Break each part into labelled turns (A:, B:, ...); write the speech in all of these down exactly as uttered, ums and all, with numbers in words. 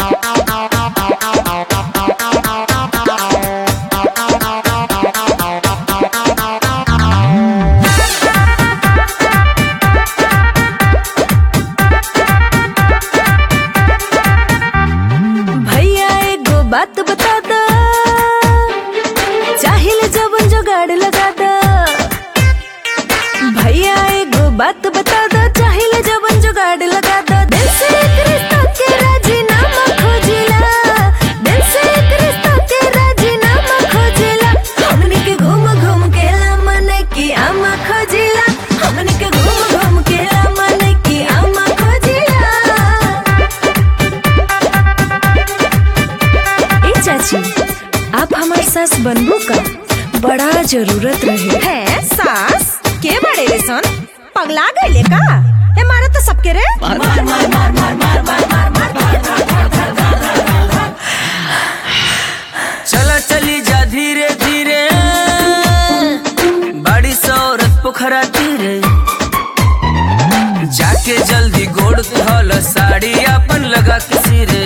A: बात बता दो, चाहिए जवन जुगाड़ लगा दो। भैया एगो बात बता दो, चाहिए जवन जुगाड़ लगा दो। दिल से एक रिश्ता के राजीनामा खोजिला, दिल से एक रिश्ता के राजीनामा खोजिला। हमनी के घूम घूम के मन की आमा खोजिला, हमनी के घूम घूम के मन की आमा खोजिला। चाची, आप हमार सास बनबू का? बड़ा जरूरत रहे
B: है सास के बड़े रे सन पगला गईले का? ए मारे तो सबके रे मार मार मार मार मार मार मार मार मार।
C: चला चली जा धीरे धीरे, बड़ी सौरत पोखरा तीरे। जाके जल्दी गोड़ धोल, साड़ी अपन लगा के सिरे।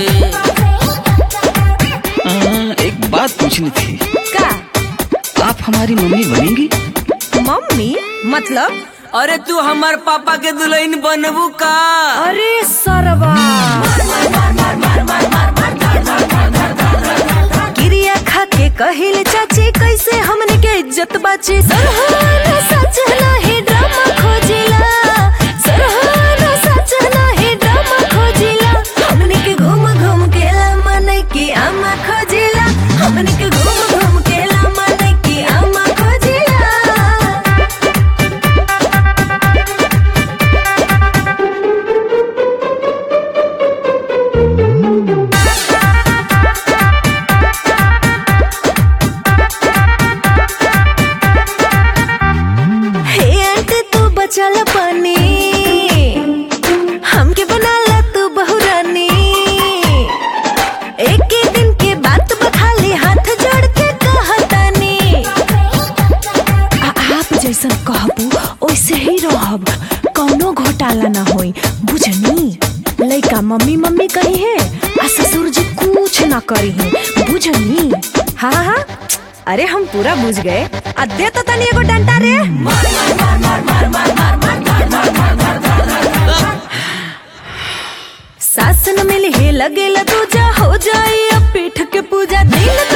D: एक बात पूछनी थी,
B: का?
D: आप हमारी मम्मी बनेंगी?
B: मम्मी मतलब?
C: अरे तू हमार पापा के दुल्हन बनबू का?
B: अरे सरवा
A: गिरिया खा के कहिल चाची, कैसे हमने के इज्जत बाची। सरहाना सच नहीं ड्रामा खोजिला, सरहाना सच नहीं ड्रामा खोजिला। हमने के घूम घूम के मन की आमा खोजिला, हमने के घूम घूम के मन की आमा खोजिला। हे आंटी तू बचाला पानी, हमके बना ला तू बहू रानी। एक ही दिन के बात बखाली, हाथ जोड़ के कहतानी। आप जैसन कहबू वैसे ही रहब, कौनो घोटाला ना होई, बुझनी? लइका मम्मी मम्मी कही है, आ ससुर जी कुछ ना करी है, बुझनी?
B: हाँ हाँ अरे हम पूरा बुझ गए। अद्दे तो तनी एगो डंटा रे।
A: सास न मिली है लगेला दूजा, हो जाई अब पीठ के पूजा। दिन